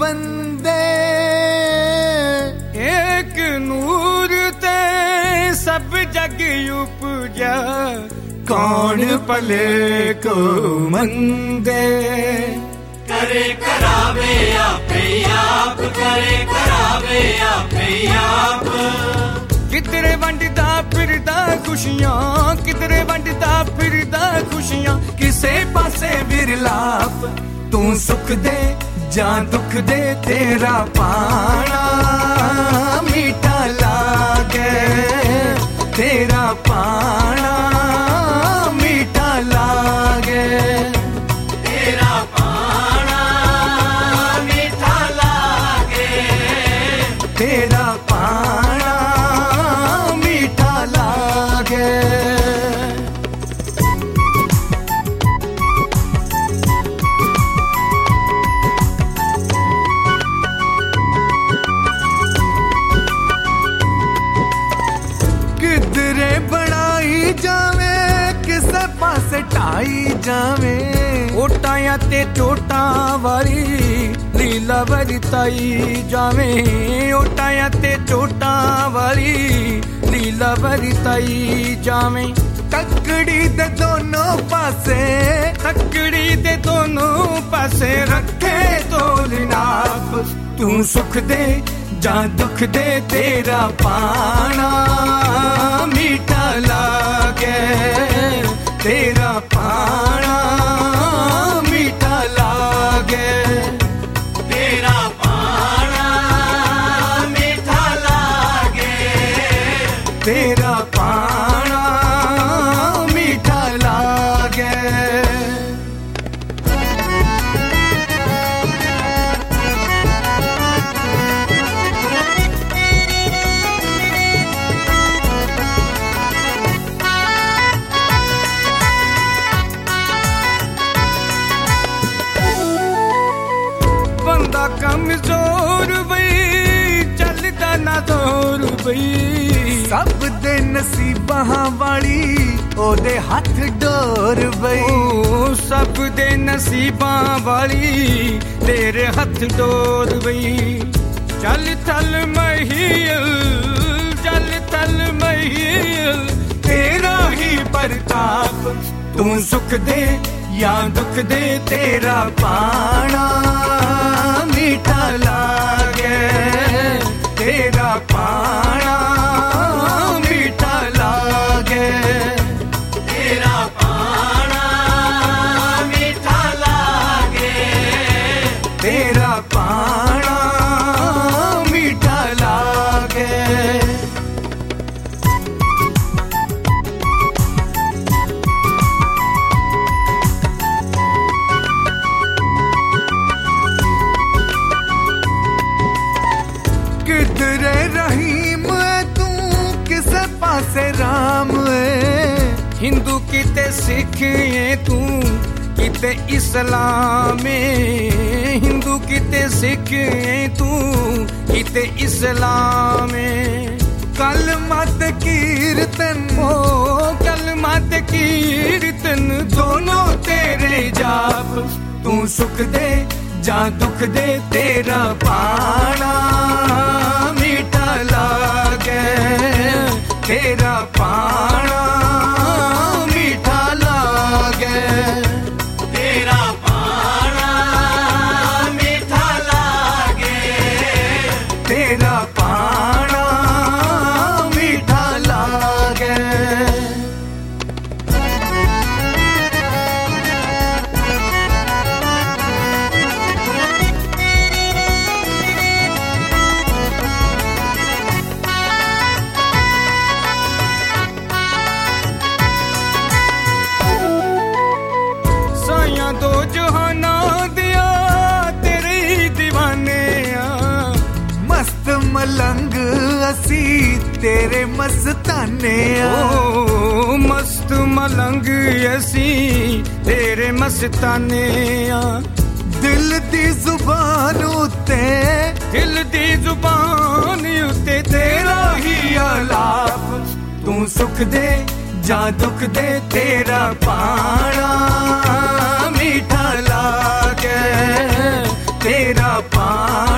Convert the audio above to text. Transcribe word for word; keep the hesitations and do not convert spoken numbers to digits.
बंदे एक नूर ते सब जग उपजा कौन भले को मंदे करे करावे आपे आप करे करावे आपे आप किधरे वंडदा फिरदा खुशियां किधरे वंडदा फिरदा खुशियां किसे पासे विरलाप तू सुख दे जां दुख दे तेरा पाना मीठा लागे तेरा पाना मीठा लागे तेरा पाना मीठा लागे तेरा पाना मीठा लागे किधरे बढ़ाई जावे किसे पासे ढाई जावे ओटाया ते चोटा वारी लीला वरताई जावे ओटाया ते चोटा वारी लीला वरताई जावे तकड़ी दे दोनों पासे तकड़ी दे दोनों पासे रखे तोल नाप तू सुख दे जां दुख दे तेरा पाना मीठा लागे तेरा पाना मीठा लागे तेरा पाना मीठा लागे तेरा पाना मीठा लागे बंदा कमजोर बई चलदा ना जोर बई सब दे नसीबां वाली ओदे हथ डोर बई सब दे नसीबां वाली तेरे हथ डोर बई चल चल महिल चल चल महिल तेरा ही प्रताप तू सुख दे या दुख दे तेरा पाना मीठा लागे तेरा पाना मीठा लागे तेरा पाना मीठा लागे तेरा पाना मीठा लागे किधरे रहीम है तू किसे पासे राम है हिंदू किते सिख है तू किते इस्लाम है हिंदू किते सिख है तू किते इस्लाम है कल मत कीर्तन ओ कल मत कीर्तन दोनों तेरे जाप तू सुख दे जां दुख दे तेरा पाना मीठा लागे तेरा पाना मीठा लागे तेरा पाना मीठा लागे तेरा पाना मीठा लागे दो जहाना दिया तेरे ही दीवाने आ मस्त मलंग असी तेरे मस्ताने ओ मस्त मलंग असी तेरे मस्ताने आ दिल दी जुबान उते दिल दी जुबान उते तेरा ही आलाप तू सुख दे जां दुख दे तेरा पाना मीठा लागे तेरा तेरा पाना